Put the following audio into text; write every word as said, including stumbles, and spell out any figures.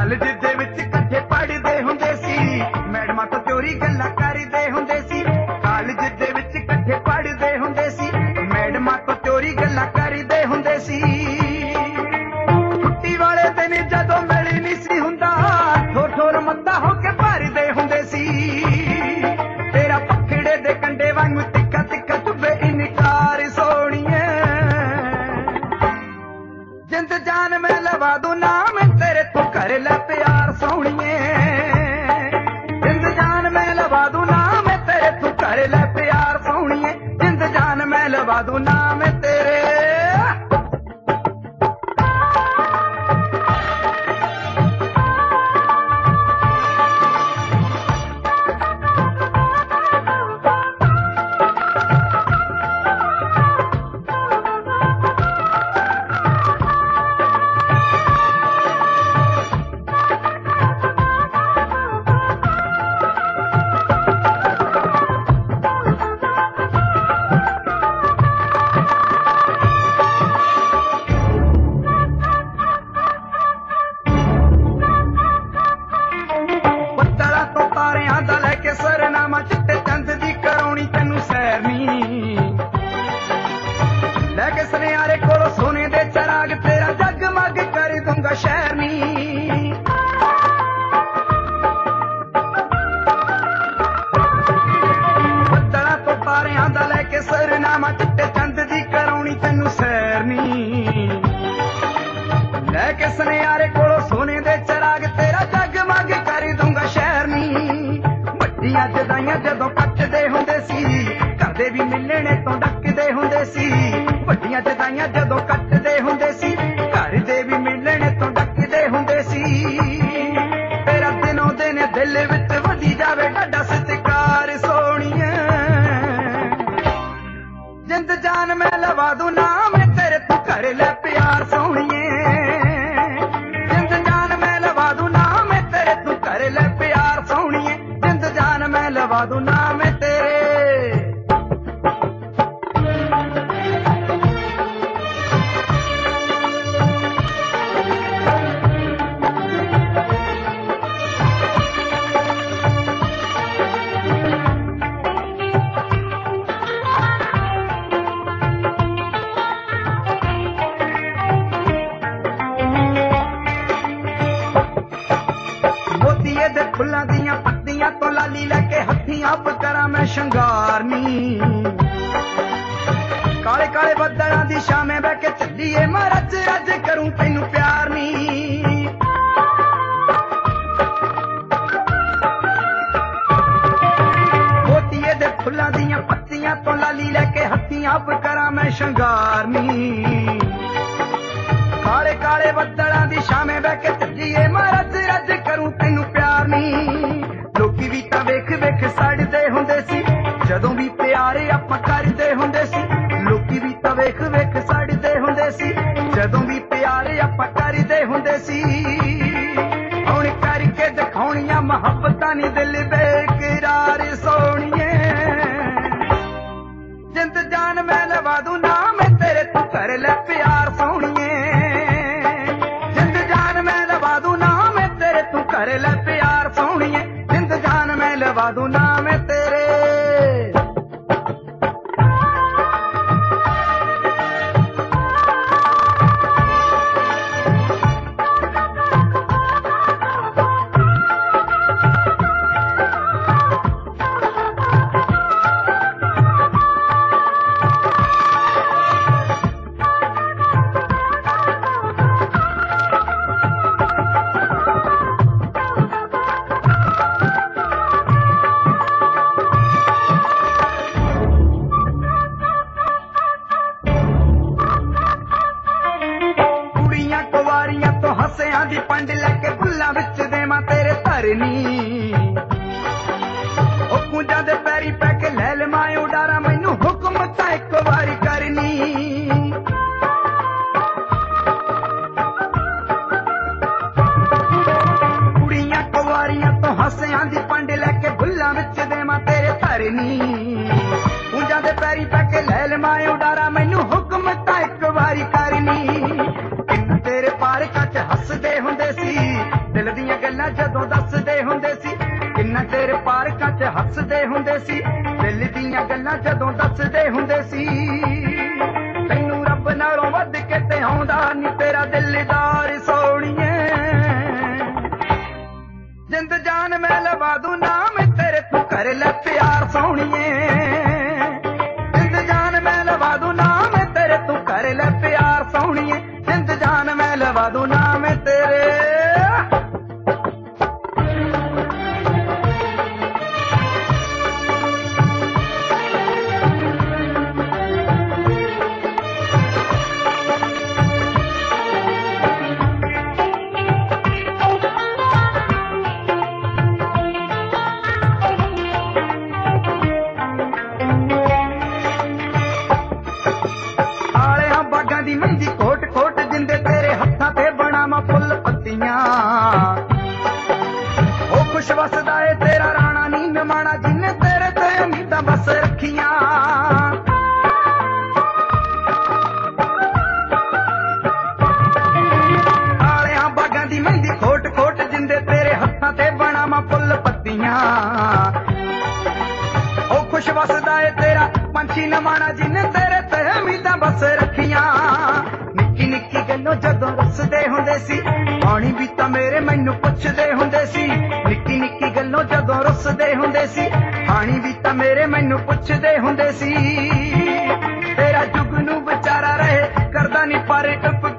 College ਦੇ ਵਿੱਚ ਇਕੱਠੇ ਪੜ੍ਹਦੇ ਹੁੰਦੇ ਸੀ, ਮੈਡਮਾਂ ਤੋਂ ਚੋਰੀ ਗੱਲਾਂ ਕਰਦੇ ਹੁੰਦੇ ਸੀ। ਕਾਲਜ ਦੇ ਵਿੱਚ ਇਕੱਠੇ ਪੜ੍ਹਦੇ ਹੁੰਦੇ ਸੀ, ਮੈਡਮਾਂ ਤੋਂ ਚੋਰੀ ਗੱਲਾਂ ਕਰਦੇ ਹੁੰਦੇ ਸੀ। ਛੁੱਟੀ ਵਾਲੇ ਦਿਨ ਜਦੋਂ ਮਿਲ ਨਹੀਂ ਸੀ ਹੁੰਦਾ, ਠੋਰ ਠੋਰ ਮੱਦਾ ਹੋ ਕੇ ਭਰਦੇ ਹੁੰਦੇ ਸੀ। ਤੇਰਾ ਪਖੜੇ ਦੇ ਕੰਡੇ ਵਾਂਗੂ ਤਿੱਖਾ ਤਿੱਖਾ ਚੁੱਭੇ ਇਨਕਾਰ ਸੋਹਣੀਏ, ਜਿੰਦ ਜਾਨ ਮੈਂ ਲਵਾ ਦੂੰ ਨਾ ਮੈਂ ਤੇਰੇ ਤੋਂ ਕਰ ਲੈ ਪਿਆਰ ਸੋਹਣੀਏ। ਜਿੰਦ ਜਾਨ ਮੈਂ ਲਵਾ ਦੂੰ ਨਾ ਮੈਂ ਤੇਰੇ ਤੋਂ ਕਰ ਲੈ ਪਿਆਰ ਸੋਹਣੀਏ, ਜਿੰਦ ਜਾਨ ਮੈਂ ਲਵਾ ਦੂੰ ਨਾ ਮੈਂ ਤੇਰੇ। ਸਰਨਾਮਾ ਚਿੱਟੇ ਚੰਦ ਦੀ ਕਰਾਉਣੀ ਤੈਨੂੰ ਸੈਰਨੀ, ਲੈ ਕੇ ਸੁਨਿਆਰੇ ਕੋਲੋਂ ਸੋਨੇ ਦੇ ਚਰਾਗ ਤੇਰਾ ਜਗਮਗ ਕਰ ਦੂੰਗਾ ਸ਼ਹਿਰਨੀ। ਬੱਦਲਾਂ ਤੋਂ ਤਾਰਿਆਂ ਦਾ ਲੈ ਕੇ ਸਰਨਾਮਾ ਚਿੱਟੇ ਚੰਦ ਦੀ ਕਰਾਉਣੀ ਤੈਨੂੰ ਸੈਰਨੀ, ਲੈ ਕੇ ਸੁਨਿਆਰੇ ਕੋਲੋਂ ਸੋਨੇ ਦੇ ਚਰਾਗ ਤੇਰਾ ਜਗਮਗ ਕਰ ਦੂੰਗਾ ਸ਼ਹਿਰਨੀ। ਵੱਡੀਆਂ ਜਦਾਈਆਂ ਜਦੋਂ ਕੱਟਦੇ ਹੁੰਦੇ ਸੀ, ਘਰ ਦੇ ਵੀ ਮਿਲਣੇ ਤੋਂ ਡੱਕਦੇ ਹੁੰਦੇ ਸੀ। ਵੱਡੀਆਂ ਜਦਾਈਆਂ ਜਦੋਂ ਕੱਟਦੇ ਹੁੰਦੇ ਸੀ, ਘਰ ਦੇ ਵੀ ਮਿਲਣੇ ਤੋਂ ਡੱਕਦੇ ਹੁੰਦੇ ਸੀ। ਤੇਰਾ ਦਿਨੋਂ ਦਿਨ ਦਿਲ ਵਿੱਚ ਵਧੀ ਜਾਵੇ ਡਾਡਾ ਸਤਿਕਾਰ ਸੋਹਣੀਏ, ਜਿੰਦ ਜਾਨ ਮੈਂ ਲਵਾ ਦੂੰ ਨਾ ਮੈਂ ਤੇਰੇ ਤੋਂ ਕਰ ਲੈ ਪਿਆਰ ਸੋਹਣੀਏ। ਜਿੰਦ ਜਾਨ ਮੈਂ ਲਵਾ ਦੂੰ ਨਾ ਮੈਂ ਤੇਰੇ ਤੋਂ ਕਰ ਲੈ ਪਿਆਰ ਸੋਹਣੀਏ, ਜਿੰਦ ਜਾਨ ਮੈਂ ਲਵਾ ਦੂੰ ਨਾ ਮੈਂ ਤੇਰੇ। ਮੋਤੀਏ ਦੇ ਫੁੱਲਾਂ ਦੀਆਂ ਪੱਤੀਆਂ ਤੋਂ ਲਾਲੀ ਲੈ ਕੇ ਹੱਥੀਆਂ ਕਰਾਂ ਮੈਂ ਸ਼ਿੰਗਾਰਨੀ, ਕਾਲੇ ਕਾਲੇ ਬੱਦਲਾਂ ਦੀ ਛਾਵੇਂ ਬਹਿ ਕੇ ਚੱਲੀਏ ਮੈਂ ਰੱਜ ਰੱਜ ਕਰੂੰ ਤੈਨੂੰ ਪਿਆਰ ਨੀ। ਮੋਤੀਏ ਦੇ ਫੁੱਲਾਂ ਦੀਆਂ ਪੱਤੀਆਂ ਤੋਂ ਲਾਲੀ ਲੈ ਕੇ ਹੱਥੀਆਂ ਕਰਾਂ ਮੈਂ ਸ਼ਿੰਗਾਰਨੀ, ਕਾਲੇ ਕਾਲੇ ਬੱਦਲਾਂ ਦੀ ਛਾਵੇਂ ਬਹਿ ਕੇ ਚੱਲੀਏ ਮੈਂ ਰੱਜ ਰੱਜ ਕਰੂੰ ਤੈਨੂੰ ਪਿਆਰ ਨੀ। ਲੋਕੀ ਵੀ ਤਾਂ ਵੇਖ ਵੇਖ ਸੜਦੇ ਹੁੰਦੇ ਸੀ, ਜਦੋਂ ਵੀ ਪਿਆਰ ਆਪਾਂ ਕਰਦੇ ਹੁੰਦੇ ਸੀ। ਲੋਕੀ ਵੀ ਤਾਂ ਵੇਖ ਵੇਖ ਸੜਦੇ ਹੁੰਦੇ ਸੀ, ਜਦੋਂ ਵੀ ਪਿਆਰ ਆਪਾਂ ਕਰਦੇ ਹੁੰਦੇ ਸੀ। ਹੁਣ ਕਰਕੇ ਦਿਖਾਉਣੀਆਂ ਮੁਹੱਬਤਾਂ ਨੀ ਦਿਲ ਬੇਕਰਾਰ ਸੋਹਣੀਏ, ਜਿੰਦ ਜਾਨ ਮੈਂ ਲਵਾ ਦੂੰ ਨਾ ਮੈਂ ਤੇਰੇ ਤੋਂ ਕਰ ਲੈ ਪਿਆਰ ਸੋਹਣੀਏ। ਜਿੰਦ ਜਾਨ ਮੈਂ ਲਵਾ ਦੂੰ ਨਾ ਮੈਂ ਤੇਰੇ ਤੋਂ ਕਰ ਲੈ ਪਿਆਰ ਸੋਹਣੀਏ, ਜਿੰਦ ਜਾਨ ਮੈਂ ਲਵਾ ਦੂੰ ਨਾ ਮੈਂ ਤੇਰੇ। ਹੱਸਿਆਂ ਦੀ ਪੰਡ ਲੈ ਕੇ ਫੁੱਲਾਂ ਵਿੱਚ ਦੇਵਾਂ ਤੇਰੇ ਧਰਨੀ, ਉਹ ਕੁੰਜਾਂ ਦੇ ਪੈਰੀ ਪੈ ਕੇ ਲੈ ਲਵਾਂ ਉਡਾਰਾ ਮੈਨੂੰ ਹੁਕਮ ਤਾਂ ਇੱਕ ਵਾਰੀ ਕਰਨੀ। ਕੁੜੀਆਂ ਕੁਵਾਰੀਆਂ ਤੋਂ ਹੱਸਿਆਂ ਦੀ ਪੰਡ ਲੈ ਕੇ ਫੁੱਲਾਂ ਵਿੱਚ ਦੇਵਾਂ ਤੇਰੇ ਧਰਨੀ, ਕੁੰਜਾਂ ਦੇ ਪੈਰੀ ਪੈ ਕੇ ਲੈ ਲਵਾਂ ਉਡਾਰਾ ਮੈਨੂੰ ਹੁਕਮ ਤਾਂ ਇੱਕ ਵਾਰੀ ਕਰਨੀ। ਤੇਰੇ ਪਾਰਕਾਂ ਚ ਹੱਸਦੇ ਹੁੰਦੇ ਸੀ, ਦਿਲ ਦੀ ਗੱਲਾਂ ਜਦੋਂ ਦੱਸਦੇ ਹੁੰਦੇ ਸੀ, ਕਿੰਨਾ ਚਿਰ ਪਾਰਕਾਂ 'ਚ ਹੱਸਦੇ ਹੁੰਦੇ ਸੀ, ਦਿਲ ਦੀਆਂ ਗੱਲਾਂ ਜਦੋਂ ਦੱਸਦੇ ਹੁੰਦੇ ਸੀ। ਤੈਨੂੰ ਰੱਬ ਨਾਲੋਂ ਵੱਧ ਕੇ ਤੇ ਆਉਂਦਾ ਨੀ ਤੇਰਾ ਦਿਲਦਾਰ ਸੋਹਣੀਏ, ਜਿੰਦ ਜਾਨ ਮੈਂ ਲਵਾ ਦੂੰ ਨਾਮ ਤੇਰੇ ਤੂੰ ਕਰ ਲੈ ਪਿਆਰ ਸੋਹਣੀਏ, ਜਿੰਦ ਜਾਨ ਮੈਂ ਲਵਾ ਦੂੰ ਨਾਮ ਤੇਰੇ ਤੂੰ ਕਰ ਲੈ ਪਿਆਰ ਸੋਹਣੀਏ, ਜਿੰਦ ਜਾਨ ਮੈਂ ਲਵਾ ਦੂੰ ਨਾਮ ਤੇਰੇ। ਦੀ ਮਹਿੰਦੀ ਕੋਟ ਕੋਟ ਜਿੰਦੇ ਤੇਰੇ ਹੱਥਾਂ ਤੇ ਬਣਾਵਾਂ ਫੁੱਲ ਪੱਤੀਆਂ, ਉਹ ਖੁਸ਼ ਵਸਦਾ ਏ ਤੇਰਾ ਰਾਣਾ ਨੀ ਨਿਮਾਣਾ, ਜਿੰਨੇ ਤੇਰੇ ਤੇ ਉਮੀਦਾਂ ਬਸ ਰੱਖੀਆਂ। ਆਲਿਆਂ ਬਾਗਾਂ ਦੀ ਮਹਿੰਦੀ ਕੋਟ ਕੋਟ ਜਿੰਦੇ ਤੇਰੇ ਹੱਥਾਂ ਤੇ ਬਣਾਵਾਂ ਫੁੱਲ ਪੱਤੀਆਂ, ਉਹ ਖੁਸ਼ ਵਸਦਾ ਏ ਤੇਰਾ ਪੰਛੀ ਨਿਮਾਣਾ, ਜਿੰਨੇ ਤੇਰੇ ਤੇ ਉਮੀਦਾਂ ਬਸ ਰੱਖੀਆਂ। ਨਿੱਕੀ ਨਿੱਕੀ ਗੱਲੋਂ ਜਦੋਂ ਰੁੱਸਦੇ ਹੁੰਦੇ ਸੀ, ਪਾਣੀ ਵੀ ਤਾਂ ਮੇਰੇ ਮੈਨੂੰ ਪੁੱਛਦੇ ਹੁੰਦੇ ਸੀ, ਨਿੱਕੀ ਨਿੱਕੀ ਗੱਲੋਂ ਜਦੋਂ ਰੁੱਸਦੇ ਹੁੰਦੇ ਸੀ, ਪਾਣੀ ਵੀ ਤਾਂ ਮੇਰੇ ਮੈਨੂੰ ਪੁੱਛਦੇ ਹੁੰਦੇ ਸੀ। ਤੇਰਾ ਜੁਗ ਨੂੰ ਵਿਚਾਰਾ ਰਹੇ ਕਰਦਾ ਨੀ ਪਰ ਟੁੱਪ